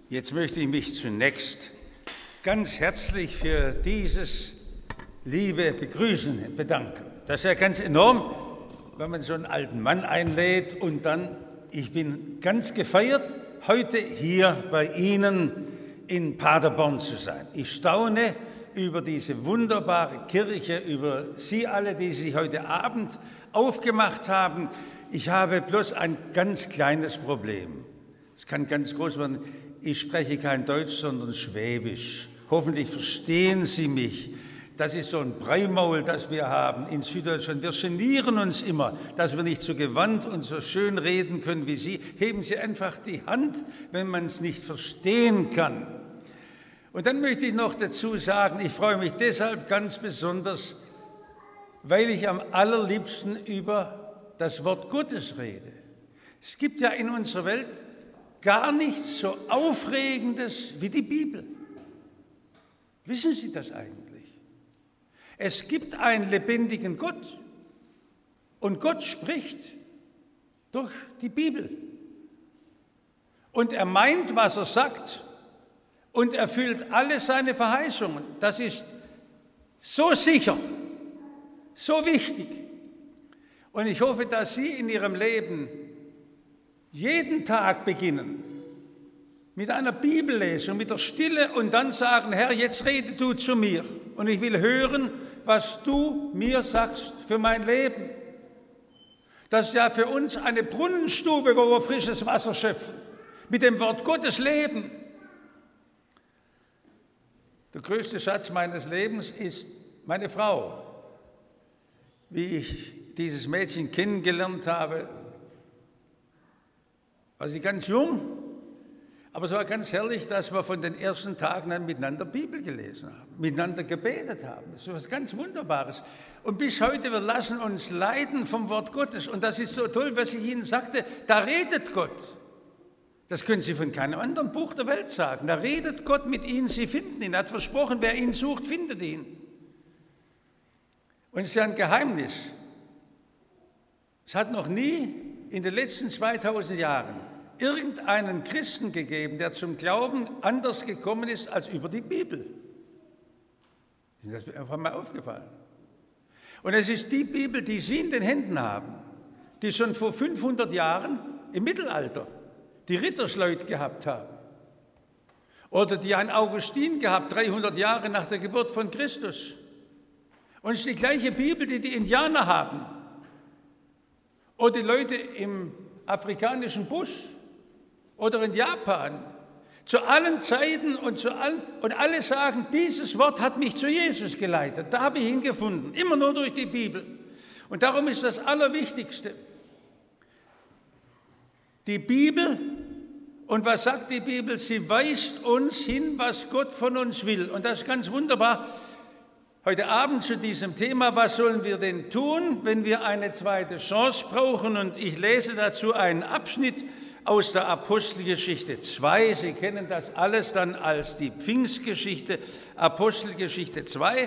Jetzt möchte ich mich zunächst ganz herzlich für dieses liebe Begrüßen bedanken. Das ist ja ganz enorm, wenn man so einen alten Mann einlädt und dann, ich bin ganz gefeiert, heute hier bei Ihnen in Paderborn zu sein. Ich staune über diese wunderbare Kirche, über Sie alle, die sich heute Abend aufgemacht haben. Ich habe bloß ein ganz kleines Problem. Es kann ganz groß werden. Ich spreche kein Deutsch, sondern Schwäbisch. Hoffentlich verstehen Sie mich. Das ist so ein Breimaul, das wir haben in Süddeutschland. Wir genieren uns immer, dass wir nicht so gewandt und so schön reden können wie Sie. Heben Sie einfach die Hand, wenn man es nicht verstehen kann. Und dann möchte ich noch dazu sagen, ich freue mich deshalb ganz besonders, weil ich am allerliebsten über das Wort Gottes rede. Es gibt ja in unserer Welt gar nichts so Aufregendes wie die Bibel. Wissen Sie das eigentlich? Es gibt einen lebendigen Gott und Gott spricht durch die Bibel. Und er meint, was er sagt und erfüllt alle seine Verheißungen. Das ist so sicher, so wichtig. Und ich hoffe, dass Sie in Ihrem Leben jeden Tag beginnen mit einer Bibellesung, mit der Stille und dann sagen, Herr, jetzt rede du zu mir und ich will hören, was du mir sagst für mein Leben. Das ist ja für uns eine Brunnenstube, wo wir frisches Wasser schöpfen, mit dem Wort Gottes leben. Der größte Schatz meines Lebens ist meine Frau. Wie ich dieses Mädchen kennengelernt habe, war sie ganz jung, aber es war ganz herrlich, dass wir von den ersten Tagen an miteinander Bibel gelesen haben, miteinander gebetet haben. Das ist etwas ganz Wunderbares. Und bis heute, wir lassen uns leiten vom Wort Gottes. Und das ist so toll, was ich Ihnen sagte, da redet Gott. Das können Sie von keinem anderen Buch der Welt sagen. Da redet Gott mit Ihnen, Sie finden ihn. Er hat versprochen, wer ihn sucht, findet ihn. Und es ist ja ein Geheimnis. Es hat noch nie in den letzten 2000 Jahren irgendeinen Christen gegeben, der zum Glauben anders gekommen ist als über die Bibel. Das ist mir einfach mal aufgefallen. Und es ist die Bibel, die Sie in den Händen haben, die schon vor 500 Jahren im Mittelalter die Ritterschleut gehabt haben. Oder die ein Augustin gehabt, 300 Jahre nach der Geburt von Christus. Und es ist die gleiche Bibel, die die Indianer haben. Oder die Leute im afrikanischen Busch oder in Japan. Zu allen Zeiten und alle sagen, dieses Wort hat mich zu Jesus geleitet. Da habe ich ihn gefunden, immer nur durch die Bibel. Und darum ist das Allerwichtigste. Die Bibel, und was sagt die Bibel? Sie weist uns hin, was Gott von uns will. Und das ist ganz wunderbar. Heute Abend zu diesem Thema, was sollen wir denn tun, wenn wir eine zweite Chance brauchen? Und ich lese dazu einen Abschnitt aus der Apostelgeschichte 2. Sie kennen das alles dann als die Pfingstgeschichte, Apostelgeschichte 2.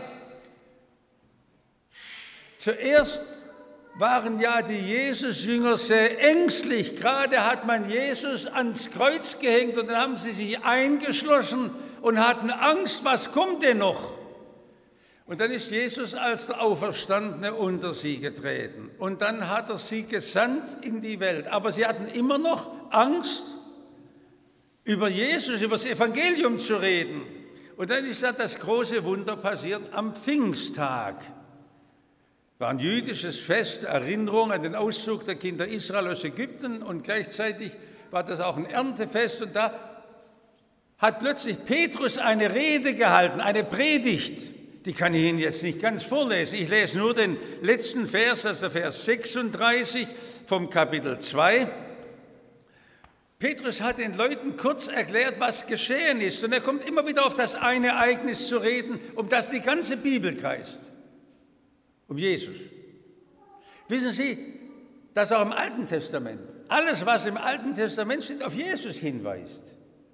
Zuerst waren ja die Jesus-Jünger sehr ängstlich. Gerade hat man Jesus ans Kreuz gehängt und dann haben sie sich eingeschlossen und hatten Angst, was kommt denn noch? Und dann ist Jesus als der Auferstandene unter sie getreten. Und dann hat er sie gesandt in die Welt. Aber sie hatten immer noch Angst, über Jesus, über das Evangelium zu reden. Und dann ist das große Wunder passiert am Pfingsttag. War ein jüdisches Fest, Erinnerung an den Auszug der Kinder Israel aus Ägypten. Und gleichzeitig war das auch ein Erntefest. Und da hat plötzlich Petrus eine Rede gehalten, eine Predigt. Die kann ich Ihnen jetzt nicht ganz vorlesen. Ich lese nur den letzten Vers, das ist der Vers 36 vom Kapitel 2. Petrus hat den Leuten kurz erklärt, was geschehen ist. Und er kommt immer wieder auf das eine Ereignis zu reden, um das die ganze Bibel kreist. Um Jesus. Wissen Sie, dass auch im Alten Testament, alles, was im Alten Testament steht, auf Jesus hinweist.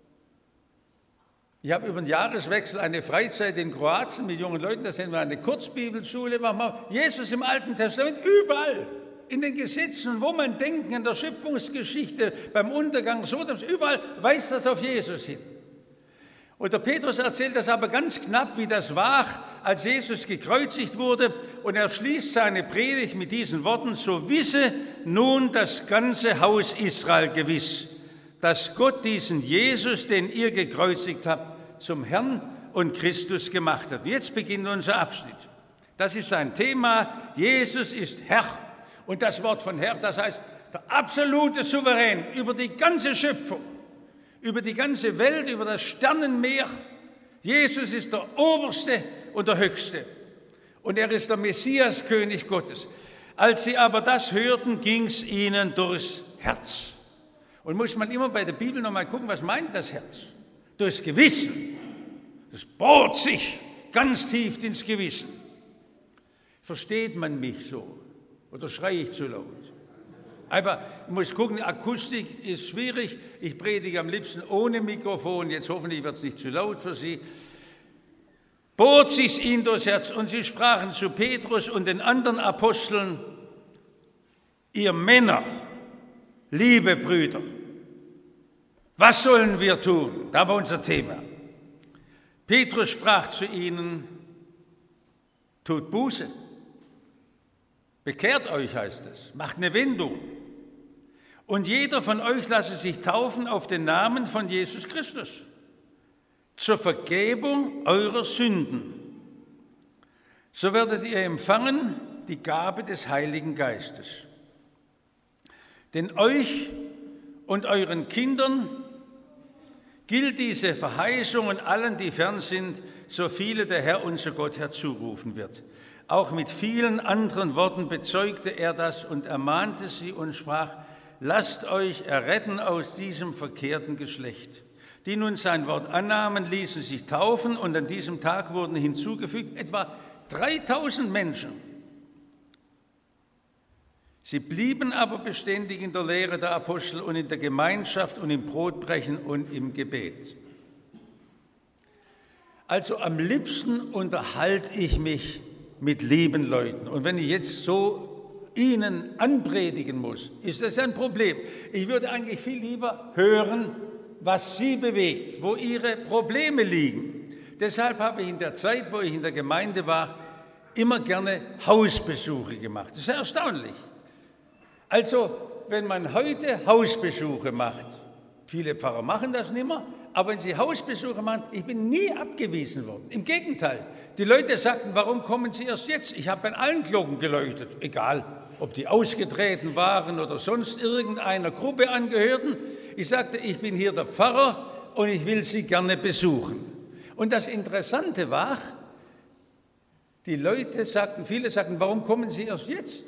Ich habe über den Jahreswechsel eine Freizeit in Kroatien mit jungen Leuten, da sind wir eine Kurzbibelschule, Jesus im Alten Testament, überall, in den Gesetzen, wo man denkt, in der Schöpfungsgeschichte, beim Untergang Sodoms, überall weist das auf Jesus hin. Und der Petrus erzählt das aber ganz knapp, wie das war, als Jesus gekreuzigt wurde. Und er schließt seine Predigt mit diesen Worten: So wisse nun das ganze Haus Israel gewiss, dass Gott diesen Jesus, den ihr gekreuzigt habt, zum Herrn und Christus gemacht hat. Jetzt beginnt unser Abschnitt. Das ist sein Thema. Jesus ist Herr. Und das Wort von Herr, das heißt der absolute Souverän über die ganze Schöpfung, über die ganze Welt, über das Sternenmeer. Jesus ist der Oberste und der Höchste. Und er ist der Messias, König Gottes. Als sie aber das hörten, ging es ihnen durchs Herz. Und muss man immer bei der Bibel nochmal gucken, was meint das Herz? Durchs Gewissen. Das bohrt sich ganz tief ins Gewissen. Versteht man mich so? Oder schreie ich zu laut? Einfach, ich muss gucken, Akustik ist schwierig. Ich predige am liebsten ohne Mikrofon. Jetzt hoffentlich wird es nicht zu laut für Sie. Bohrt sich ihnen durchs Herz. Und sie sprachen zu Petrus und den anderen Aposteln: Ihr Männer, liebe Brüder, was sollen wir tun? Da war unser Thema. Petrus sprach zu ihnen: Tut Buße. Bekehrt euch, heißt es. Macht eine Wendung. Und jeder von euch lasse sich taufen auf den Namen von Jesus Christus zur Vergebung eurer Sünden. So werdet ihr empfangen die Gabe des Heiligen Geistes. Denn euch und euren Kindern gilt diese Verheißung und allen, die fern sind, so viele der Herr, unser Gott, herzurufen wird. Auch mit vielen anderen Worten bezeugte er das und ermahnte sie und sprach: Lasst euch erretten aus diesem verkehrten Geschlecht. Die nun sein Wort annahmen, ließen sich taufen und an diesem Tag wurden hinzugefügt etwa 3000 Menschen. Sie blieben aber beständig in der Lehre der Apostel und in der Gemeinschaft und im Brotbrechen und im Gebet. Also am liebsten unterhalte ich mich mit lieben Leuten. Und wenn ich jetzt so Ihnen anpredigen muss, ist das ein Problem. Ich würde eigentlich viel lieber hören, was Sie bewegt, wo Ihre Probleme liegen. Deshalb habe ich in der Zeit, wo ich in der Gemeinde war, immer gerne Hausbesuche gemacht. Das ist sehr erstaunlich. Also, wenn man heute Hausbesuche macht, viele Pfarrer machen das nicht mehr, aber wenn sie Hausbesuche machen, ich bin nie abgewiesen worden. Im Gegenteil, die Leute sagten: Warum kommen Sie erst jetzt? Ich habe an allen Glocken geleuchtet, egal ob die ausgetreten waren oder sonst irgendeiner Gruppe angehörten. Ich sagte: Ich bin hier der Pfarrer und ich will Sie gerne besuchen. Und das Interessante war, die Leute sagten, viele sagten: Warum kommen Sie erst jetzt?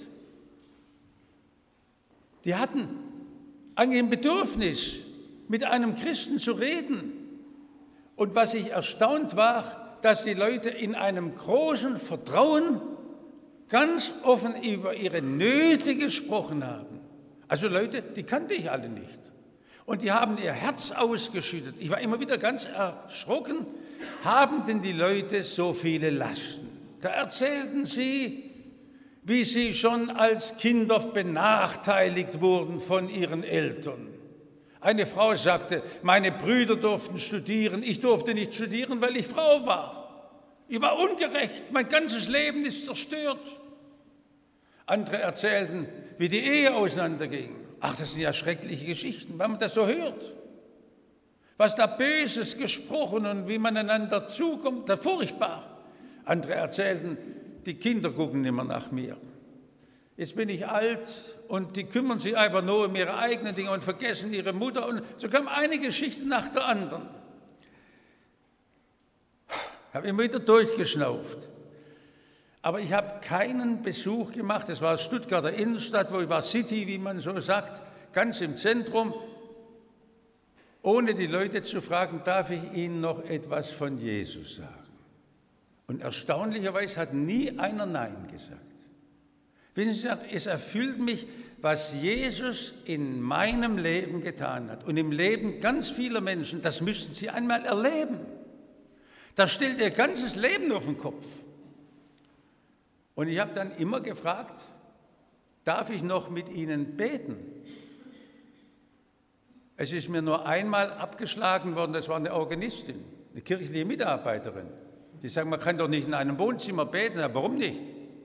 Die hatten eigentlich ein Bedürfnis, mit einem Christen zu reden. Und was ich erstaunt war, dass die Leute in einem großen Vertrauen ganz offen über ihre Nöte gesprochen haben. Also Leute, die kannte ich alle nicht. Und die haben ihr Herz ausgeschüttet. Ich war immer wieder ganz erschrocken. Haben denn die Leute so viele Lasten? Da erzählten sie, wie sie schon als Kinder benachteiligt wurden von ihren Eltern. Eine Frau sagte: Meine Brüder durften studieren, ich durfte nicht studieren, weil ich Frau war. Ich war ungerecht, mein ganzes Leben ist zerstört. Andere erzählten, wie die Ehe auseinanderging. Ach, das sind ja schreckliche Geschichten, wenn man das so hört. Was da Böses gesprochen und wie man einander zukommt, das ist furchtbar. Andere erzählten, die Kinder gucken nicht mehr nach mir. Jetzt bin ich alt und die kümmern sich einfach nur um ihre eigenen Dinge und vergessen ihre Mutter. Und so kam eine Geschichte nach der anderen. Ich habe immer wieder durchgeschnauft. Aber ich habe keinen Besuch gemacht. Das war Stuttgarter Innenstadt, wo ich war, City, wie man so sagt, ganz im Zentrum, ohne die Leute zu fragen: Darf ich Ihnen noch etwas von Jesus sagen? Und erstaunlicherweise hat nie einer Nein gesagt. Wissen Sie, es erfüllt mich, was Jesus in meinem Leben getan hat und im Leben ganz vieler Menschen. Das müssen Sie einmal erleben. Das stellt Ihr ganzes Leben auf den Kopf. Und ich habe dann immer gefragt: Darf ich noch mit Ihnen beten? Es ist mir nur einmal abgeschlagen worden, das war eine Organistin. eine kirchliche Mitarbeiterin. Die sagen, man kann doch nicht in einem Wohnzimmer beten. Ja, warum nicht?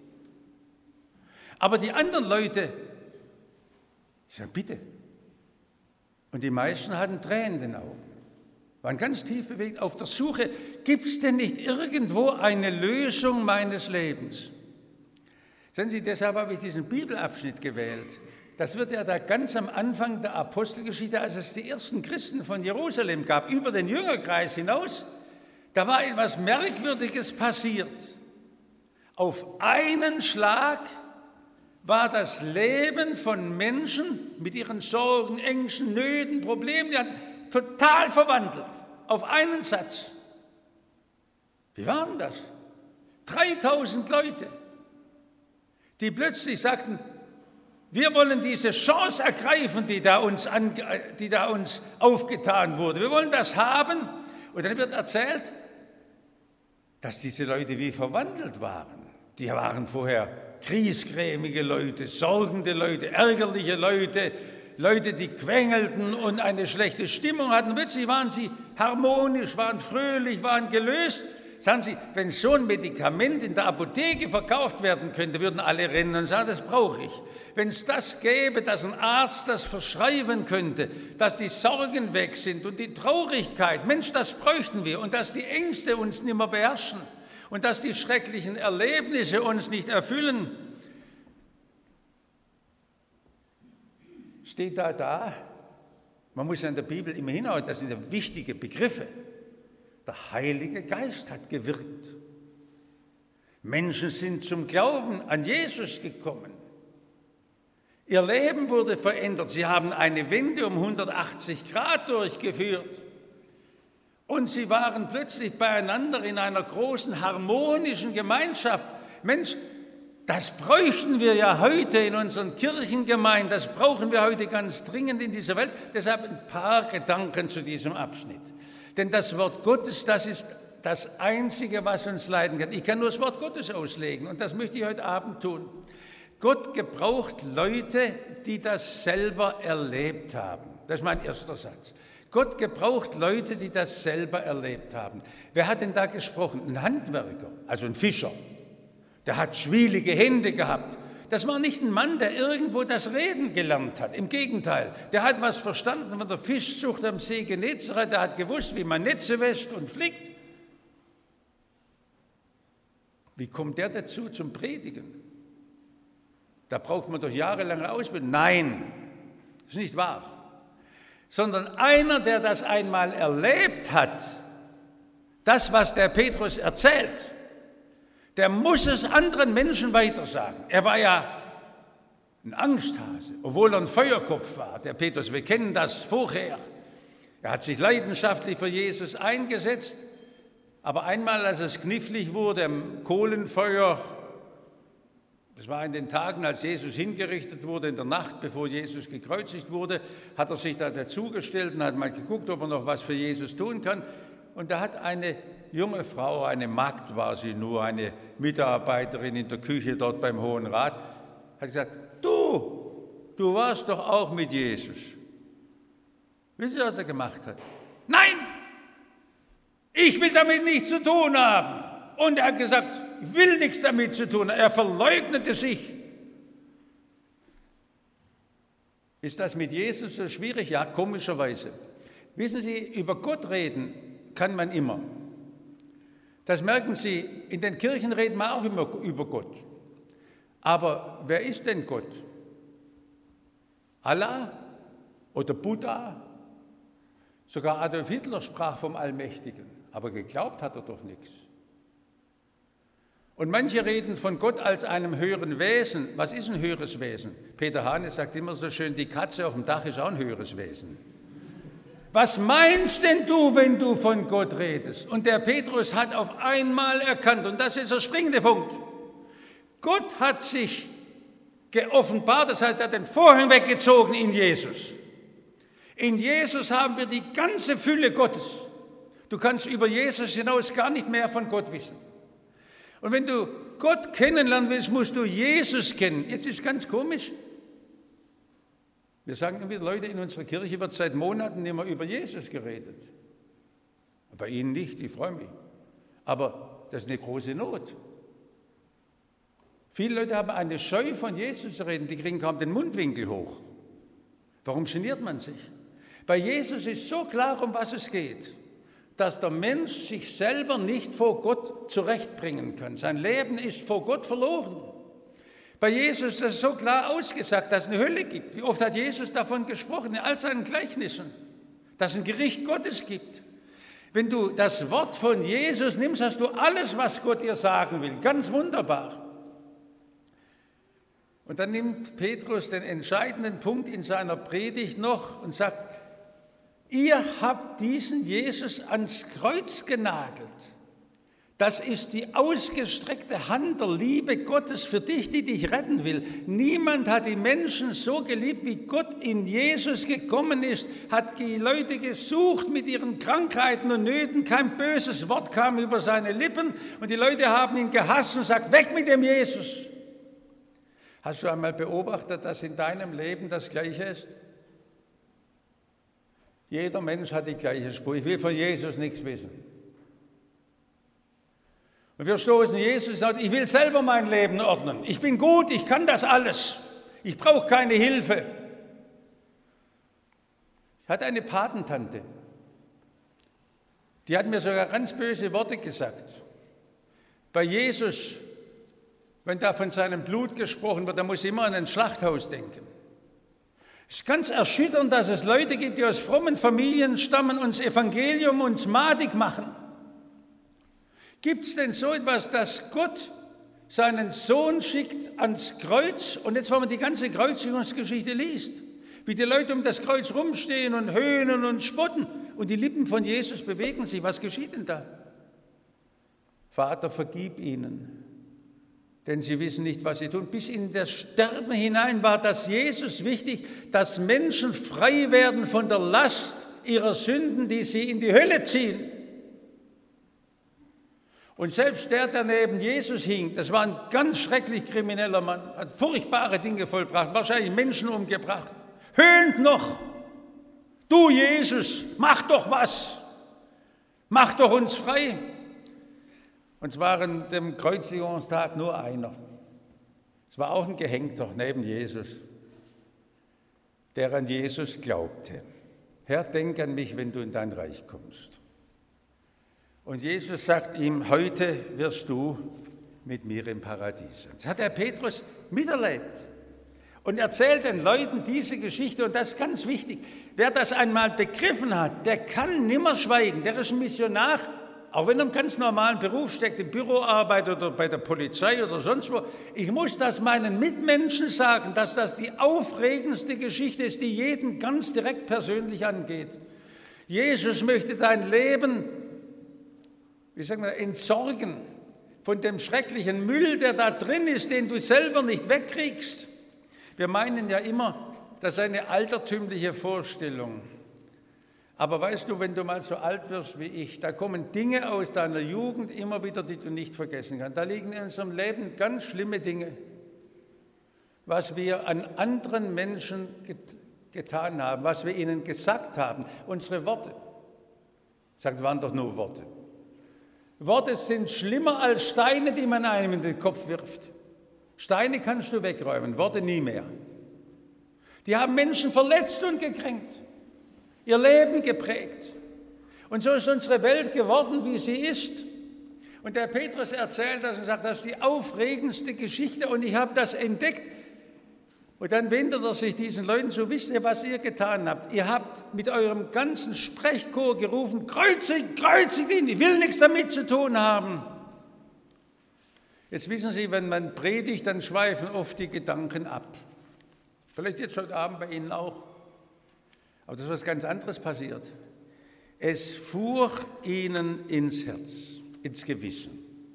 Aber die anderen Leute, ich sage, bitte. Und die meisten hatten Tränen in den Augen, waren ganz tief bewegt auf der Suche, gibt es denn nicht irgendwo eine Lösung meines Lebens? Sehen Sie, deshalb habe ich diesen Bibelabschnitt gewählt. Das wird ja da ganz am Anfang der Apostelgeschichte, als es die ersten Christen von Jerusalem gab, über den Jüngerkreis hinaus, da war etwas Merkwürdiges passiert. Auf einen Schlag war das Leben von Menschen mit ihren Sorgen, Ängsten, Nöten, Problemen, die hatten total verwandelt. Auf einen Satz. Wie war denn das? 3000 Leute, die plötzlich sagten, wir wollen diese Chance ergreifen, die da uns aufgetan wurde. Wir wollen das haben. Und dann wird erzählt, dass diese Leute wie verwandelt waren. Die waren vorher griesgrämige Leute, sorgende Leute, ärgerliche Leute, Leute, die quengelten und eine schlechte Stimmung hatten. Plötzlich waren sie harmonisch, waren fröhlich, waren gelöst. Sagen Sie, wenn so ein Medikament in der Apotheke verkauft werden könnte, würden alle rennen und sagen, das brauche ich. Wenn es das gäbe, dass ein Arzt das verschreiben könnte, dass die Sorgen weg sind und die Traurigkeit, Mensch, das bräuchten wir, und dass die Ängste uns nicht mehr beherrschen und dass die schrecklichen Erlebnisse uns nicht erfüllen. Steht da, man muss an der Bibel immer hinhauen, das sind ja wichtige Begriffe. Der Heilige Geist hat gewirkt. Menschen sind zum Glauben an Jesus gekommen. Ihr Leben wurde verändert. Sie haben eine Wende um 180 Grad durchgeführt. Und sie waren plötzlich beieinander in einer großen harmonischen Gemeinschaft. Mensch, das bräuchten wir ja heute in unseren Kirchengemeinden. Das brauchen wir heute ganz dringend in dieser Welt. Deshalb ein paar Gedanken zu diesem Abschnitt. Denn das Wort Gottes, das ist das Einzige, was uns leiten kann. Ich kann nur das Wort Gottes auslegen und das möchte ich heute Abend tun. Gott gebraucht Leute, die das selber erlebt haben. Das ist mein erster Satz. Gott gebraucht Leute, die das selber erlebt haben. Wer hat denn da gesprochen? Ein Handwerker, also ein Fischer. Der hat schwielige Hände gehabt. Das war nicht ein Mann, der irgendwo das Reden gelernt hat. Im Gegenteil, der hat was verstanden von der Fischzucht am See Genezareth. Der hat gewusst, wie man Netze wäscht und flickt. Wie kommt der dazu zum Predigen? Da braucht man doch jahrelange Ausbildung. Nein, das ist nicht wahr. Sondern einer, der das einmal erlebt hat, das, was der Petrus erzählt, der muss es anderen Menschen weitersagen. Er war ja ein Angsthase, obwohl er ein Feuerkopf war, der Petrus. Wir kennen das vorher. Er hat sich leidenschaftlich für Jesus eingesetzt, aber einmal, als es knifflig wurde, im Kohlenfeuer, das war in den Tagen, als Jesus hingerichtet wurde, in der Nacht, bevor Jesus gekreuzigt wurde, hat er sich da dazugestellt und hat mal geguckt, ob er noch was für Jesus tun kann. Und da hat eine junge Frau, eine Magd war sie nur, eine Mitarbeiterin in der Küche dort beim Hohen Rat, hat gesagt, du warst doch auch mit Jesus. Wissen Sie, was er gemacht hat? Nein, ich will damit nichts zu tun haben. Und er hat gesagt, ich will nichts damit zu tun. Er verleugnete sich. Ist das mit Jesus so schwierig? Ja, komischerweise. Wissen Sie, über Gott reden kann man immer. Das merken Sie, in den Kirchen reden wir auch immer über Gott. Aber wer ist denn Gott? Allah oder Buddha? Sogar Adolf Hitler sprach vom Allmächtigen, aber geglaubt hat er doch nichts. Und manche reden von Gott als einem höheren Wesen. Was ist ein höheres Wesen? Peter Hane sagt immer so schön, die Katze auf dem Dach ist auch ein höheres Wesen. Was meinst denn du, wenn du von Gott redest? Und der Petrus hat auf einmal erkannt, und das ist der springende Punkt, Gott hat sich geoffenbart, das heißt, er hat den Vorhang weggezogen in Jesus. In Jesus haben wir die ganze Fülle Gottes. Du kannst über Jesus hinaus gar nicht mehr von Gott wissen. Und wenn du Gott kennenlernen willst, musst du Jesus kennen. Jetzt ist es ganz komisch. Wir sagen immer wieder, Leute, in unserer Kirche wird seit Monaten nicht mehr über Jesus geredet. Bei Ihnen nicht, ich freue mich. Aber das ist eine große Not. Viele Leute haben eine Scheu, von Jesus zu reden, die kriegen kaum den Mundwinkel hoch. Warum geniert man sich? Bei Jesus ist so klar, um was es geht, dass der Mensch sich selber nicht vor Gott zurechtbringen kann. Sein Leben ist vor Gott verloren. Bei Jesus ist es so klar ausgesagt, dass es eine Hölle gibt. Wie oft hat Jesus davon gesprochen, in all seinen Gleichnissen, dass es ein Gericht Gottes gibt. Wenn du das Wort von Jesus nimmst, hast du alles, was Gott dir sagen will. Ganz wunderbar. Und dann nimmt Petrus den entscheidenden Punkt in seiner Predigt noch und sagt, ihr habt diesen Jesus ans Kreuz genagelt. Das ist die ausgestreckte Hand der Liebe Gottes für dich, die dich retten will. Niemand hat die Menschen so geliebt, wie Gott in Jesus gekommen ist, hat die Leute gesucht mit ihren Krankheiten und Nöten. Kein böses Wort kam über seine Lippen und die Leute haben ihn gehasst und sagt, weg mit dem Jesus. Hast du einmal beobachtet, dass in deinem Leben das Gleiche ist? Jeder Mensch hat die gleiche Spur. Ich will von Jesus nichts wissen. Und wir stoßen Jesus und sagen, ich will selber mein Leben ordnen. Ich bin gut, ich kann das alles. Ich brauche keine Hilfe. Ich hatte eine Patentante, die hat mir sogar ganz böse Worte gesagt. Bei Jesus, wenn da von seinem Blut gesprochen wird, da muss ich immer an ein Schlachthaus denken. Es ist ganz erschütternd, dass es Leute gibt, die aus frommen Familien stammen und das Evangelium uns madig machen. Gibt es denn so etwas, dass Gott seinen Sohn schickt ans Kreuz? Und jetzt, wenn man die ganze Kreuzigungsgeschichte liest, wie die Leute um das Kreuz rumstehen und höhnen und spotten und die Lippen von Jesus bewegen sich. Was geschieht denn da? Vater, vergib ihnen, denn sie wissen nicht, was sie tun. Bis in das Sterben hinein war das Jesus wichtig, dass Menschen frei werden von der Last ihrer Sünden, die sie in die Hölle ziehen. Und selbst der neben Jesus hing, das war ein ganz schrecklich krimineller Mann, hat furchtbare Dinge vollbracht, wahrscheinlich Menschen umgebracht, höhnt noch, du Jesus, mach doch was, mach doch uns frei. Und es war an dem Kreuzigungstag nur einer. Es war auch ein Gehängter neben Jesus, der an Jesus glaubte. Herr, denk an mich, wenn du in dein Reich kommst. Und Jesus sagt ihm, heute wirst du mit mir im Paradies sein. Das hat der Petrus miterlebt und erzählt den Leuten diese Geschichte. Und das ist ganz wichtig. Wer das einmal begriffen hat, der kann nimmer schweigen. Der ist ein Missionar, auch wenn er im ganz normalen Beruf steckt, in Büroarbeit oder bei der Polizei oder sonst wo. Ich muss das meinen Mitmenschen sagen, dass das die aufregendste Geschichte ist, die jeden ganz direkt persönlich angeht. Jesus möchte dein Leben, wie sagen wir, entsorgen von dem schrecklichen Müll, der da drin ist, den du selber nicht wegkriegst. Wir meinen ja immer, das ist eine altertümliche Vorstellung. Aber weißt du, wenn du mal so alt wirst wie ich, da kommen Dinge aus deiner Jugend immer wieder, die du nicht vergessen kannst. Da liegen in unserem Leben ganz schlimme Dinge, was wir an anderen Menschen getan haben, was wir ihnen gesagt haben. Unsere Worte, sagt, waren doch nur Worte. Worte sind schlimmer als Steine, die man einem in den Kopf wirft. Steine kannst du wegräumen, Worte nie mehr. Die haben Menschen verletzt und gekränkt, ihr Leben geprägt. Und so ist unsere Welt geworden, wie sie ist. Und der Petrus erzählt das und sagt, das ist die aufregendste Geschichte und ich habe das entdeckt. Und dann wendet er sich diesen Leuten zu, wisst ihr, was ihr getan habt? Ihr habt mit eurem ganzen Sprechchor gerufen, kreuzigt, kreuzigt ihn, ich will nichts damit zu tun haben. Jetzt wissen Sie, wenn man predigt, dann schweifen oft die Gedanken ab. Vielleicht jetzt heute Abend bei Ihnen auch. Aber das ist was ganz anderes passiert. Es fuhr ihnen ins Herz, ins Gewissen.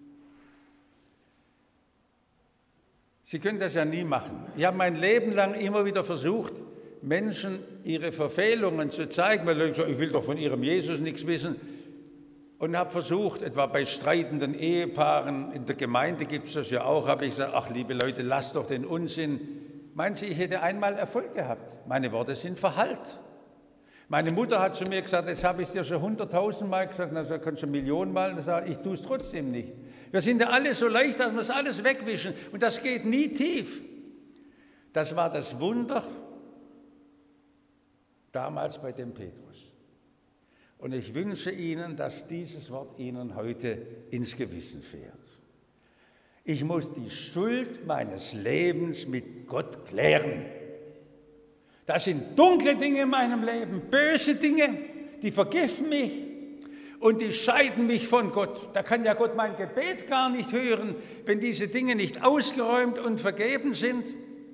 Sie können das ja nie machen. Ich habe mein Leben lang immer wieder versucht, Menschen ihre Verfehlungen zu zeigen, weil Leute sagen, ich will doch von ihrem Jesus nichts wissen. Und habe versucht, etwa bei streitenden Ehepaaren, in der Gemeinde gibt es das ja auch, habe ich gesagt, ach liebe Leute, lasst doch den Unsinn. Meinen Sie, ich hätte einmal Erfolg gehabt? Meine Worte sind Verhallt. Meine Mutter hat zu mir gesagt, jetzt habe ich es dir schon 100.000 Mal gesagt, also kannst du Millionen Mal, und sagt, ich tue es trotzdem nicht. Wir sind ja alle so leicht, dass wir es alles wegwischen und das geht nie tief. Das war das Wunder damals bei dem Petrus. Und ich wünsche Ihnen, dass dieses Wort Ihnen heute ins Gewissen fährt. Ich muss die Schuld meines Lebens mit Gott klären. Das sind dunkle Dinge in meinem Leben, böse Dinge, die vergiften mich und die scheiden mich von Gott. Da kann ja Gott mein Gebet gar nicht hören, wenn diese Dinge nicht ausgeräumt und vergeben sind.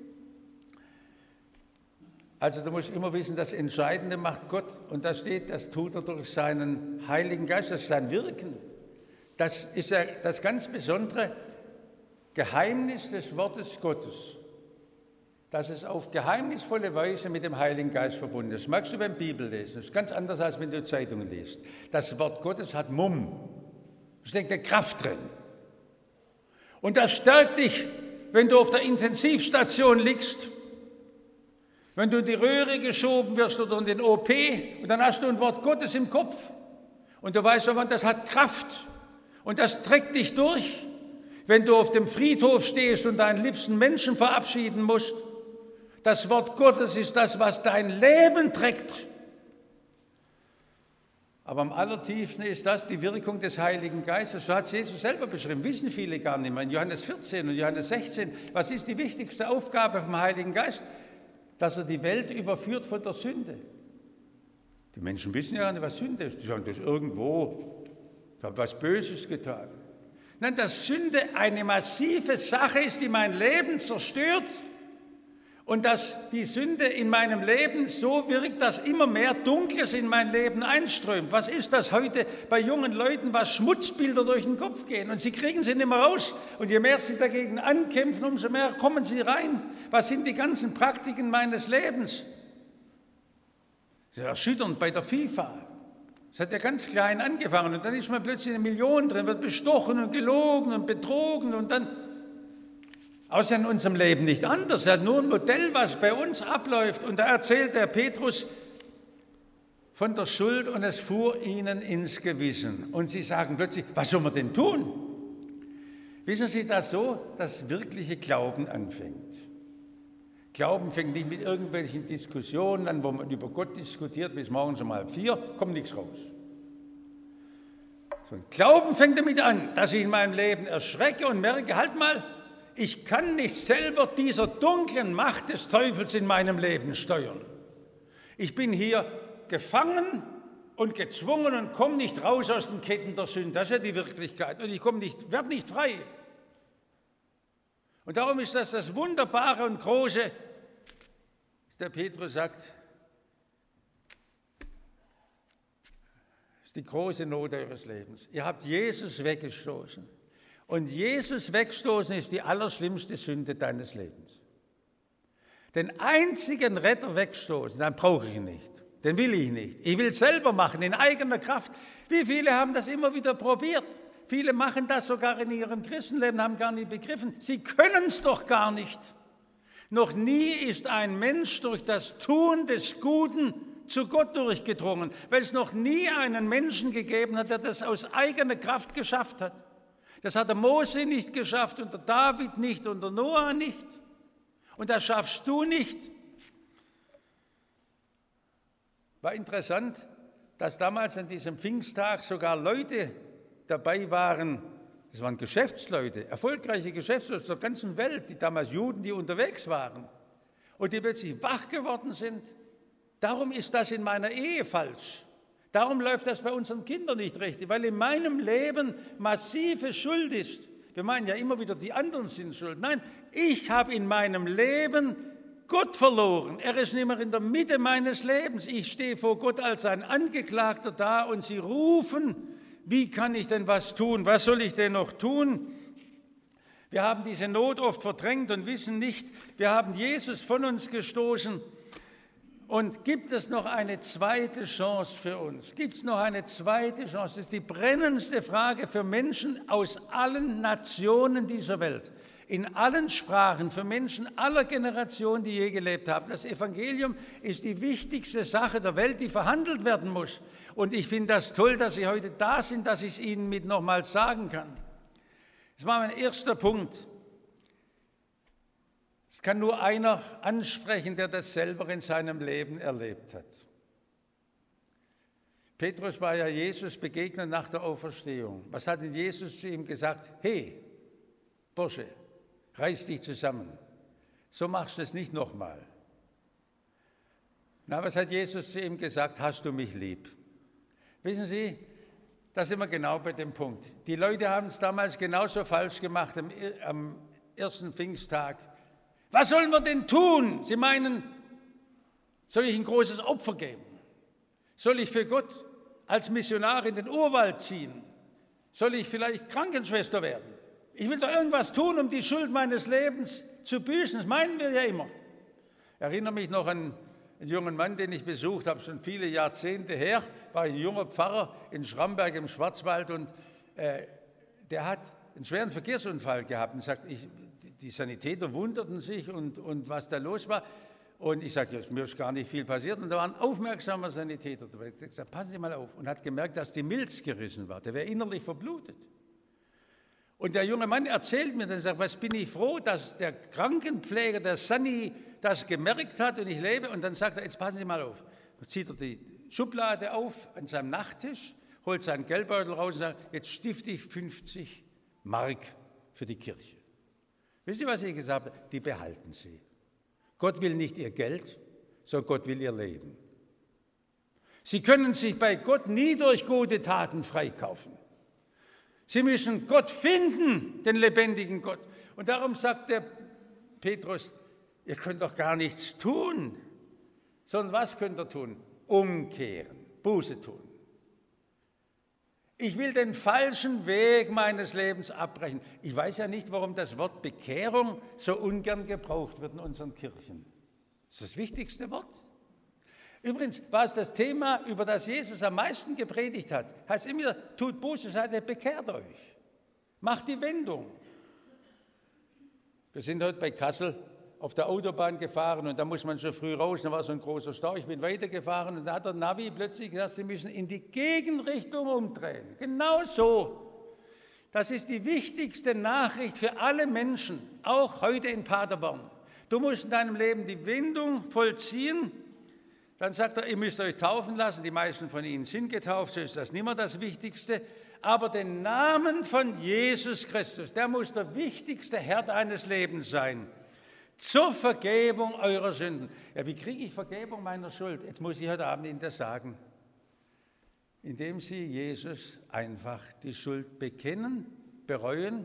Also du musst immer wissen, das Entscheidende macht Gott und da steht, das tut er durch seinen Heiligen Geist, das ist sein Wirken. Das ist ja das ganz besondere Geheimnis des Wortes Gottes, dass es auf geheimnisvolle Weise mit dem Heiligen Geist verbunden ist. Das magst du beim Bibellesen, das ist ganz anders, als wenn du Zeitungen liest. Das Wort Gottes hat Mumm, da steckt eine Kraft drin. Und das stärkt dich, wenn du auf der Intensivstation liegst, wenn du in die Röhre geschoben wirst oder in den OP und dann hast du ein Wort Gottes im Kopf und du weißt, das hat Kraft und das trägt dich durch. Wenn du auf dem Friedhof stehst und deinen liebsten Menschen verabschieden musst, das Wort Gottes ist das, was dein Leben trägt. Aber am allertiefsten ist das die Wirkung des Heiligen Geistes. So hat es Jesus selber beschrieben, wissen viele gar nicht mehr. In Johannes 14 und Johannes 16, was ist die wichtigste Aufgabe vom Heiligen Geist? Dass er die Welt überführt von der Sünde. Die Menschen wissen ja nicht, was Sünde ist. Die sagen, das ist irgendwo, ich habe was Böses getan. Nein, dass Sünde eine massive Sache ist, die mein Leben zerstört und dass die Sünde in meinem Leben so wirkt, dass immer mehr Dunkles in mein Leben einströmt. Was ist das heute bei jungen Leuten, was Schmutzbilder durch den Kopf gehen und sie kriegen sie nicht mehr raus und je mehr sie dagegen ankämpfen, umso mehr kommen sie rein. Was sind die ganzen Praktiken meines Lebens? Das ist erschütternd bei der FIFA. Es hat ja ganz klein angefangen und dann ist man plötzlich eine Million drin, wird bestochen und gelogen und betrogen und dann, außer in unserem Leben nicht anders. Er hat nur ein Modell, was bei uns abläuft und da erzählt der Petrus von der Schuld und es fuhr ihnen ins Gewissen. Und sie sagen plötzlich, was soll man denn tun? Wissen Sie das so, dass wirkliche Glauben anfängt? Glauben fängt nicht mit irgendwelchen Diskussionen an, wo man über Gott diskutiert, bis morgens um 3:30, kommt nichts raus. So ein Glauben fängt damit an, dass ich in meinem Leben erschrecke und merke, halt mal, ich kann nicht selber dieser dunklen Macht des Teufels in meinem Leben steuern. Ich bin hier gefangen und gezwungen und komme nicht raus aus den Ketten der Sünde. Das ist ja die Wirklichkeit. Und ich werde nicht frei. Und darum ist das Wunderbare und Große, dass der Petrus sagt, das ist die große Not eures Lebens. Ihr habt Jesus weggestoßen. Und Jesus wegstoßen ist die allerschlimmste Sünde deines Lebens. Den einzigen Retter wegstoßen, dann brauche ich ihn nicht. Den will ich nicht. Ich will es selber machen, in eigener Kraft. Wie viele haben das immer wieder probiert? Viele machen das sogar in ihrem Christenleben, haben gar nicht begriffen. Sie können es doch gar nicht. Noch nie ist ein Mensch durch das Tun des Guten zu Gott durchgedrungen, weil es noch nie einen Menschen gegeben hat, der das aus eigener Kraft geschafft hat. Das hat der Mose nicht geschafft und der David nicht und der Noah nicht. Und das schaffst du nicht. War interessant, dass damals an diesem Pfingsttag sogar Leute dabei waren, das waren Geschäftsleute, erfolgreiche Geschäftsleute aus der ganzen Welt, die damals Juden, die unterwegs waren und die plötzlich wach geworden sind. Darum ist das in meiner Ehe falsch. Darum läuft das bei unseren Kindern nicht richtig, weil in meinem Leben massive Schuld ist. Wir meinen ja immer wieder, die anderen sind schuld. Nein, ich habe in meinem Leben Gott verloren. Er ist nicht mehr in der Mitte meines Lebens. Ich stehe vor Gott als ein Angeklagter da und sie rufen, wie kann ich denn was tun? Was soll ich denn noch tun? Wir haben diese Not oft verdrängt und wissen nicht, wir haben Jesus von uns gestoßen. Und gibt es noch eine zweite Chance für uns? Gibt es noch eine zweite Chance? Das ist die brennendste Frage für Menschen aus allen Nationen dieser Welt, in allen Sprachen, für Menschen aller Generationen, die je gelebt haben. Das Evangelium ist die wichtigste Sache der Welt, die verhandelt werden muss. Und ich finde das toll, dass Sie heute da sind, dass ich es Ihnen mit nochmals sagen kann. Das war mein erster Punkt. Es kann nur einer ansprechen, der das selber in seinem Leben erlebt hat. Petrus war ja Jesus begegnet nach der Auferstehung. Was hat denn Jesus zu ihm gesagt? Hey, Bursche, reiß dich zusammen. So machst du es nicht nochmal. Na, was hat Jesus zu ihm gesagt? Hast du mich lieb? Wissen Sie, da sind wir genau bei dem Punkt. Die Leute haben es damals genauso falsch gemacht am ersten Pfingsttag. Was sollen wir denn tun? Sie meinen, soll ich ein großes Opfer geben? Soll ich für Gott als Missionar in den Urwald ziehen? Soll ich vielleicht Krankenschwester werden? Ich will doch irgendwas tun, um die Schuld meines Lebens zu büßen. Das meinen wir ja immer. Ich erinnere mich noch an einen jungen Mann, den ich besucht habe, schon viele Jahrzehnte her, war ein junger Pfarrer in Schramberg im Schwarzwald und der hat einen schweren Verkehrsunfall gehabt und sagt, die Sanitäter wunderten sich und was da los war. Und ich sage, mir ist gar nicht viel passiert. Und da war ein aufmerksamer Sanitäter dabei. Er hat gesagt, passen Sie mal auf. Und hat gemerkt, dass die Milz gerissen war. Der wäre innerlich verblutet. Und der junge Mann erzählt mir dann, sagt, was bin ich froh, dass der Krankenpfleger, der Sani, das gemerkt hat und ich lebe. Und dann sagt er, jetzt passen Sie mal auf. Dann zieht er die Schublade auf an seinem Nachttisch, holt seinen Geldbeutel raus und sagt, jetzt stifte ich 50 Mark für die Kirche. Wisst ihr, was ich gesagt habe? Die behalten Sie. Gott will nicht Ihr Geld, sondern Gott will Ihr Leben. Sie können sich bei Gott nie durch gute Taten freikaufen. Sie müssen Gott finden, den lebendigen Gott. Und darum sagt der Petrus, ihr könnt doch gar nichts tun, sondern was könnt ihr tun? Umkehren, Buße tun. Ich will den falschen Weg meines Lebens abbrechen. Ich weiß ja nicht, warum das Wort Bekehrung so ungern gebraucht wird in unseren Kirchen. Das ist das wichtigste Wort. Übrigens war es das Thema, über das Jesus am meisten gepredigt hat. Heißt immer, tut Buße, seid ihr, bekehrt euch. Macht die Wendung. Wir sind heute bei Kassel auf der Autobahn gefahren und da muss man schon früh raus, da war so ein großer Stau. Ich bin weitergefahren und da hat der Navi plötzlich gesagt, Sie müssen in die Gegenrichtung umdrehen. Genau so. Das ist die wichtigste Nachricht für alle Menschen, auch heute in Paderborn. Du musst in deinem Leben die Wendung vollziehen. Dann sagt er, ihr müsst euch taufen lassen. Die meisten von ihnen sind getauft, so ist das nicht mehr das Wichtigste. Aber den Namen von Jesus Christus, der muss der wichtigste Herr deines Lebens sein. Zur Vergebung eurer Sünden. Ja, wie kriege ich Vergebung meiner Schuld? Jetzt muss ich heute Abend Ihnen das sagen. Indem Sie Jesus einfach die Schuld bekennen, bereuen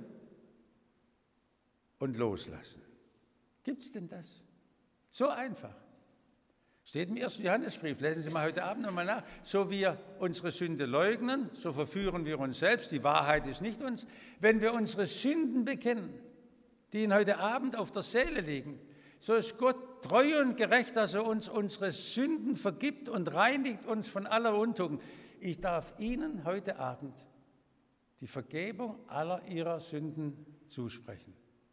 und loslassen. Gibt es denn das? So einfach. Steht im 1. Johannesbrief, lesen Sie mal heute Abend nochmal nach. So wir unsere Sünde leugnen, so verführen wir uns selbst. Die Wahrheit ist nicht uns. Wenn wir unsere Sünden bekennen, die Ihnen heute Abend auf der Seele liegen, so ist Gott treu und gerecht, dass er uns unsere Sünden vergibt und reinigt uns von aller Untugend. Ich darf Ihnen heute Abend die Vergebung aller Ihrer Sünden zusprechen.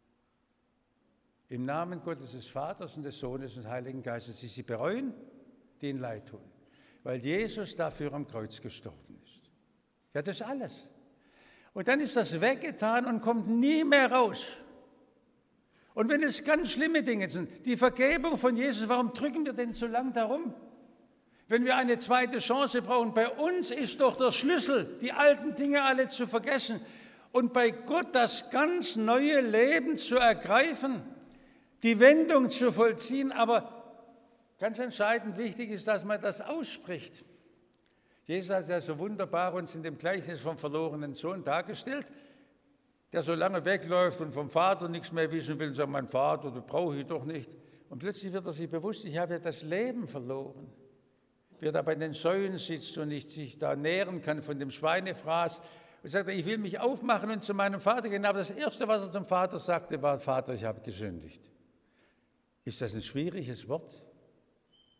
Im Namen Gottes des Vaters und des Sohnes und des Heiligen Geistes, die Sie bereuen, die Ihnen leid tun, weil Jesus dafür am Kreuz gestorben ist. Ja, das ist alles. Und dann ist das weggetan und kommt nie mehr raus. Und wenn es ganz schlimme Dinge sind, die Vergebung von Jesus, warum drücken wir denn so lange darum? Wenn wir eine zweite Chance brauchen, bei uns ist doch der Schlüssel, die alten Dinge alle zu vergessen und bei Gott das ganz neue Leben zu ergreifen, die Wendung zu vollziehen. Aber ganz entscheidend wichtig ist, dass man das ausspricht. Jesus hat ja so wunderbar uns in dem Gleichnis vom verlorenen Sohn dargestellt, der so lange wegläuft und vom Vater nichts mehr wissen will und sagt, mein Vater, das brauche ich doch nicht. Und plötzlich wird er sich bewusst, ich habe ja das Leben verloren. Wer da bei den Säulen sitzt und nicht sich da nähren kann von dem Schweinefraß. Und sagt, ich will mich aufmachen und zu meinem Vater gehen. Aber das Erste, was er zum Vater sagte, war, Vater, ich habe gesündigt. Ist das ein schwieriges Wort?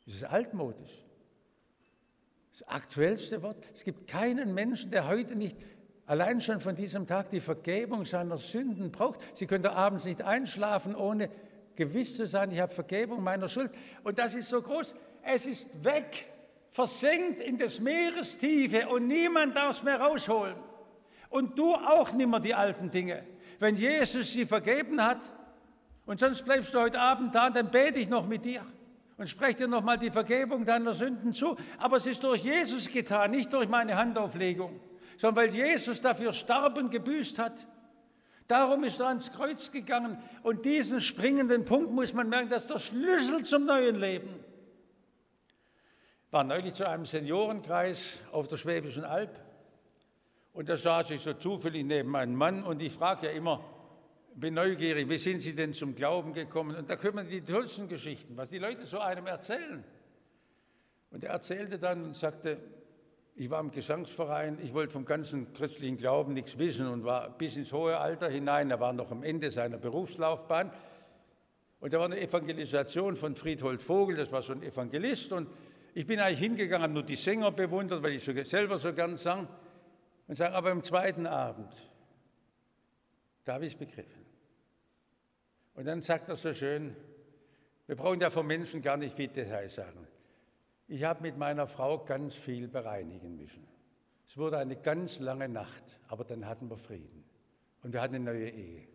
Es ist altmodisch. Das aktuellste Wort. Es gibt keinen Menschen, der heute nicht allein schon von diesem Tag die Vergebung seiner Sünden braucht. Sie können abends nicht einschlafen, ohne gewiss zu sein, ich habe Vergebung meiner Schuld. Und das ist so groß. Es ist weg, versenkt in des Meeres Tiefe und niemand darf es mehr rausholen. Und du auch nimmer die alten Dinge. Wenn Jesus sie vergeben hat und sonst bleibst du heute Abend da, dann bete ich noch mit dir und spreche dir nochmal die Vergebung deiner Sünden zu. Aber es ist durch Jesus getan, nicht durch meine Handauflegung, sondern weil Jesus dafür starb und gebüßt hat. Darum ist er ans Kreuz gegangen. Und diesen springenden Punkt muss man merken, das ist der Schlüssel zum neuen Leben. Ich war neulich zu einem Seniorenkreis auf der Schwäbischen Alb. Und da saß ich so zufällig neben einem Mann und ich frage ja immer, bin neugierig, wie sind Sie denn zum Glauben gekommen? Und da kommen die tollsten Geschichten, was die Leute so einem erzählen. Und er erzählte dann und sagte, ich war im Gesangsverein, ich wollte vom ganzen christlichen Glauben nichts wissen und war bis ins hohe Alter hinein, er war noch am Ende seiner Berufslaufbahn. Und da war eine Evangelisation von Friedhold Vogel, das war so ein Evangelist. Und ich bin eigentlich hingegangen, habe nur die Sänger bewundert, weil ich selber so gern sang. Und sage, aber am zweiten Abend, da habe ich es begriffen. Und dann sagt er so schön, wir brauchen ja von Menschen gar nicht viel Details sagen. Ich habe mit meiner Frau ganz viel bereinigen müssen. Es wurde eine ganz lange Nacht, aber dann hatten wir Frieden. Und wir hatten eine neue Ehe.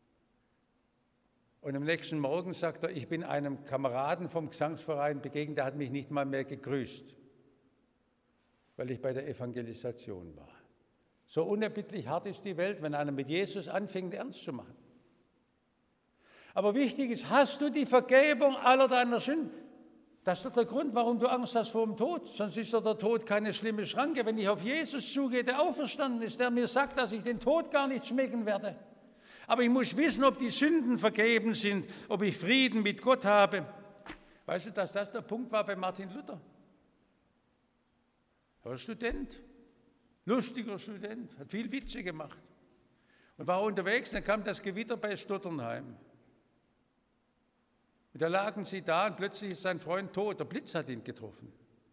Und am nächsten Morgen sagt er, ich bin einem Kameraden vom Gesangsverein begegnet, der hat mich nicht mal mehr gegrüßt, weil ich bei der Evangelisation war. So unerbittlich hart ist die Welt, wenn einer mit Jesus anfängt, ernst zu machen. Aber wichtig ist, hast du die Vergebung aller deiner Sünden? Das ist doch der Grund, warum du Angst hast vor dem Tod. Sonst ist doch der Tod keine schlimme Schranke. Wenn ich auf Jesus zugehe, der auferstanden ist, der mir sagt, dass ich den Tod gar nicht schmecken werde. Aber ich muss wissen, ob die Sünden vergeben sind, ob ich Frieden mit Gott habe. Weißt du, dass das der Punkt war bei Martin Luther? Er war Student. Lustiger Student, hat viel Witze gemacht und war unterwegs, dann kam das Gewitter bei Stotternheim. Und da lagen sie da und plötzlich ist sein Freund tot, der Blitz hat ihn getroffen.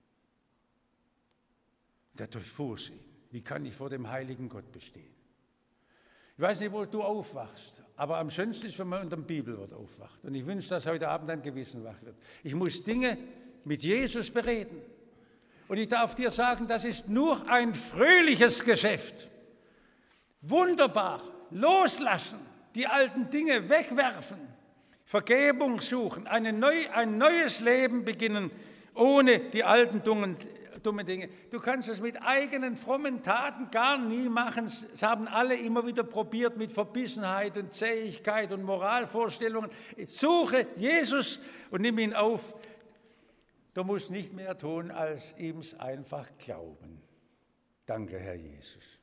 Und er durchfuhr sie. Wie kann ich vor dem heiligen Gott bestehen? Ich weiß nicht, wo du aufwachst, aber am schönsten ist, wenn man unter dem Bibelwort aufwacht. Und ich wünsche, dass heute Abend dein Gewissen wach wird. Ich muss Dinge mit Jesus bereden. Und ich darf dir sagen, das ist nur ein fröhliches Geschäft. Wunderbar, loslassen, die alten Dinge wegwerfen, Vergebung suchen, ein neues Leben beginnen, ohne die alten dummen Dinge. Du kannst es mit eigenen frommen Taten gar nie machen. Es haben alle immer wieder probiert mit Verbissenheit und Zähigkeit und Moralvorstellungen. Suche Jesus und nimm ihn auf. Du musst nicht mehr tun, als ihm einfach glauben. Danke, Herr Jesus.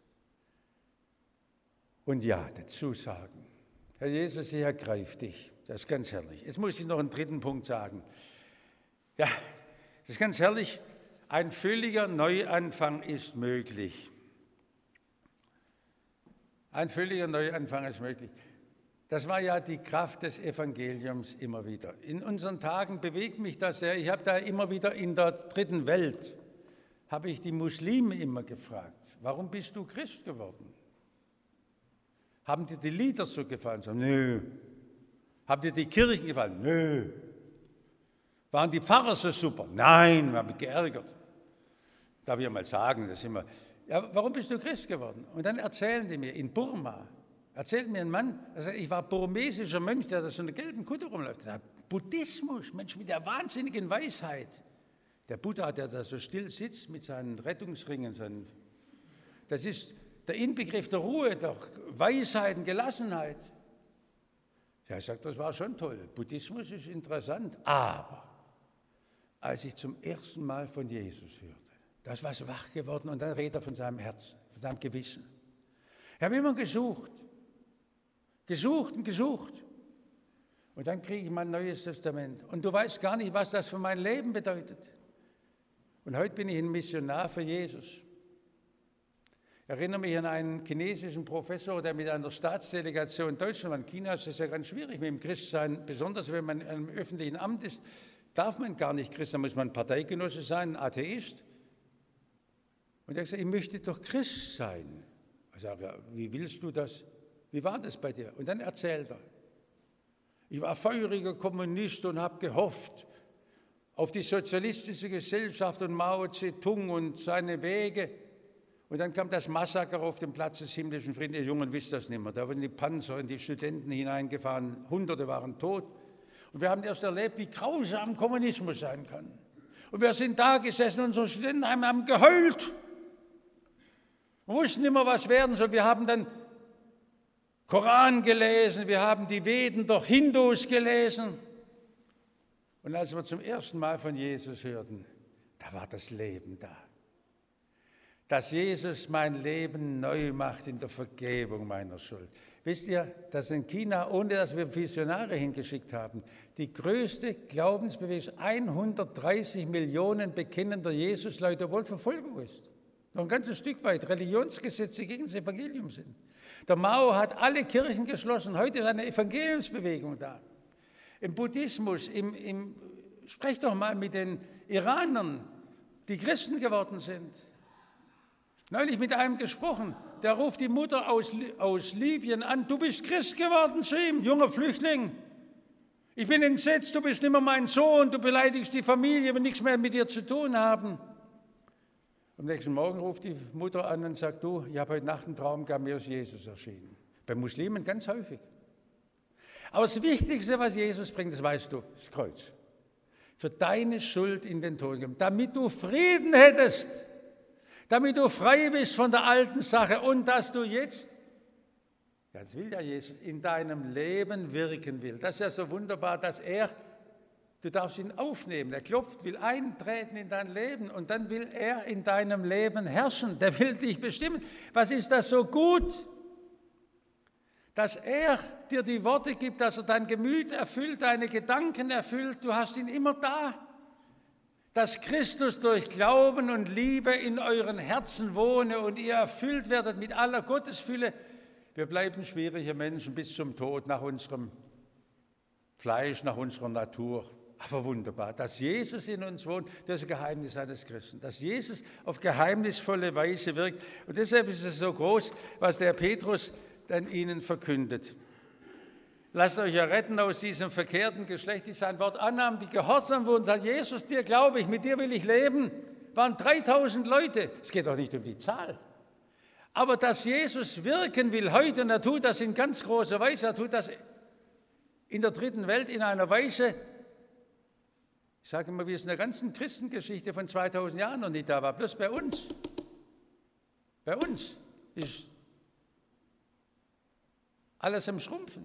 Und ja, dazu sagen, Herr Jesus, ich ergreife dich. Das ist ganz herrlich. Jetzt muss ich noch einen dritten Punkt sagen. Ja, das ist ganz herrlich. Ein völliger Neuanfang ist möglich. Ein völliger Neuanfang ist möglich. Das war ja die Kraft des Evangeliums immer wieder. In unseren Tagen bewegt mich das sehr. Ich habe da immer wieder in der dritten Welt, habe ich die Muslime immer gefragt, warum bist du Christ geworden? Haben dir die Lieder so gefallen? So, nö. Haben dir die Kirchen gefallen? Nö. Waren die Pfarrer so super? Nein, wir haben mich geärgert. Darf ich mal sagen, das immer. Ja, warum bist du Christ geworden? Und dann erzählen die mir, in Burma, erzählt mir ein Mann, er sagt, ich war burmesischer Mönch, der da so eine gelben Kutte rumläuft. Er sagt, Buddhismus, Mensch, mit der wahnsinnigen Weisheit. Der Buddha, der da so still sitzt mit seinen Rettungsringen, das ist der Inbegriff der Ruhe, der Weisheit und Gelassenheit. Ja, er sagt, das war schon toll. Buddhismus ist interessant, aber als ich zum ersten Mal von Jesus hörte, da ist was wach geworden und dann redet er von seinem Herzen, von seinem Gewissen. Ich habe immer gesucht und gesucht. Und dann kriege ich mein Neues Testament. Und du weißt gar nicht, was das für mein Leben bedeutet. Und heute bin ich ein Missionar für Jesus. Ich erinnere mich an einen chinesischen Professor, der mit einer Staatsdelegation in Deutschland, in China ist es ja ganz schwierig mit dem Christsein, besonders wenn man in einem öffentlichen Amt ist, darf man gar nicht Christ sein, muss man Parteigenosse sein, ein Atheist. Und er hat gesagt, ich möchte doch Christ sein. Ich sage, ja, wie willst du das? Wie war das bei dir? Und dann erzählt er. Ich war feuriger Kommunist und habe gehofft auf die sozialistische Gesellschaft und Mao Zedong und seine Wege. Und dann kam das Massaker auf dem Platz des himmlischen Friedens. Ihr Jungen wisst das nicht mehr. Da wurden die Panzer in die Studenten hineingefahren. Hunderte waren tot. Und wir haben erst erlebt, wie grausam Kommunismus sein kann. Und wir sind da gesessen, unsere Studenten haben geheult. Wir wussten immer, was werden soll. Wir haben dann Koran gelesen, wir haben die Veden durch Hindus gelesen. Und als wir zum ersten Mal von Jesus hörten, da war das Leben da. Dass Jesus mein Leben neu macht in der Vergebung meiner Schuld. Wisst ihr, dass in China, ohne dass wir Visionare hingeschickt haben, die größte Glaubensbewegung, 130 Millionen bekennender Jesusleute, obwohl Verfolgung ist. Noch ein ganzes Stück weit Religionsgesetze gegen das Evangelium sind. Der Mao hat alle Kirchen geschlossen. Heute ist eine Evangeliumsbewegung da. Im Buddhismus, sprecht doch mal mit den Iranern, die Christen geworden sind. Neulich mit einem gesprochen, der ruft die Mutter aus Libyen an, du bist Christ geworden zu ihm, junger Flüchtling. Ich bin entsetzt, du bist nicht mehr mein Sohn, du beleidigst die Familie, will nichts mehr mit dir zu tun haben. Am nächsten Morgen ruft die Mutter an und sagt, du, ich habe heute Nacht einen Traum gehabt, mir ist Jesus erschienen. Bei Muslimen ganz häufig. Aber das Wichtigste, was Jesus bringt, das weißt du, das Kreuz. Für deine Schuld in den Tod gegeben, damit du Frieden hättest, damit du frei bist von der alten Sache und dass du jetzt, ja, das will ja Jesus, in deinem Leben wirken will. Das ist ja so wunderbar, dass du darfst ihn aufnehmen. Er klopft, will eintreten in dein Leben und dann will er in deinem Leben herrschen. Der will dich bestimmen. Was ist das so gut? Dass er dir die Worte gibt, dass er dein Gemüt erfüllt, deine Gedanken erfüllt. Du hast ihn immer da. Dass Christus durch Glauben und Liebe in euren Herzen wohne und ihr erfüllt werdet mit aller Gottesfülle. Wir bleiben schwierige Menschen bis zum Tod nach unserem Fleisch, nach unserer Natur. Aber wunderbar, dass Jesus in uns wohnt, das ist das Geheimnis eines Christen. Dass Jesus auf geheimnisvolle Weise wirkt. Und deshalb ist es so groß, was der Petrus dann ihnen verkündet. Lasst euch erretten aus diesem verkehrten Geschlecht, die sein Wort annahmen, die gehorsam wurden, sagt, Jesus, dir glaube ich, mit dir will ich leben. Waren 3000 Leute. Es geht doch nicht um die Zahl. Aber dass Jesus wirken will heute, und er tut das in ganz großer Weise, er tut das in der dritten Welt in einer Weise, ich sage immer, wie es in der ganzen Christengeschichte von 2000 Jahren noch nicht da war, bloß bei uns. Bei uns ist alles im Schrumpfen.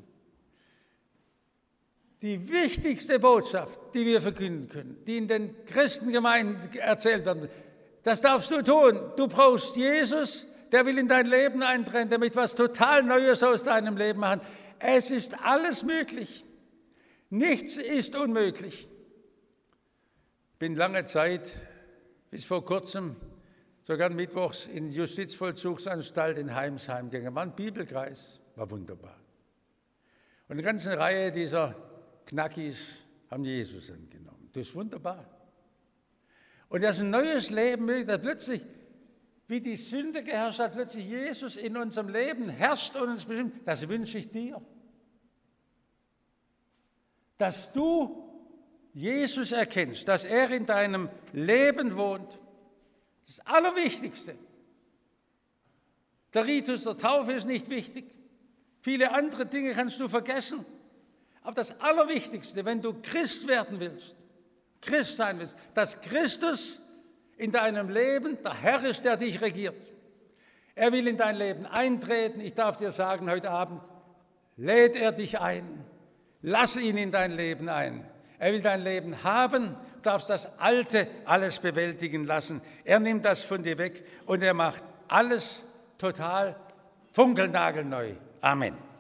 Die wichtigste Botschaft, die wir verkünden können, die in den Christengemeinden erzählt wird, das darfst du tun. Du brauchst Jesus, der will in dein Leben eintreten, damit was total Neues aus deinem Leben machen. Es ist alles möglich. Nichts ist unmöglich. Ich bin lange Zeit, bis vor kurzem, sogar mittwochs in die Justizvollzugsanstalt in Heimsheim gegangen. War ein Bibelkreis, war wunderbar. Und eine ganze Reihe dieser Knackis haben Jesus angenommen. Das ist wunderbar. Und das ist ein neues Leben möglich, dass plötzlich, wie die Sünde geherrscht hat, plötzlich Jesus in unserem Leben herrscht und uns bestimmt. Das wünsche ich dir. Dass du Jesus erkennst, dass er in deinem Leben wohnt. Das Allerwichtigste. Der Ritus der Taufe ist nicht wichtig. Viele andere Dinge kannst du vergessen. Aber das Allerwichtigste, wenn du Christ werden willst, Christ sein willst, dass Christus in deinem Leben der Herr ist, der dich regiert. Er will in dein Leben eintreten. Ich darf dir sagen, heute Abend lädt er dich ein. Lass ihn in dein Leben ein. Er will dein Leben haben, du darfst das Alte alles bewältigen lassen. Er nimmt das von dir weg und er macht alles total funkelnagelneu. Amen.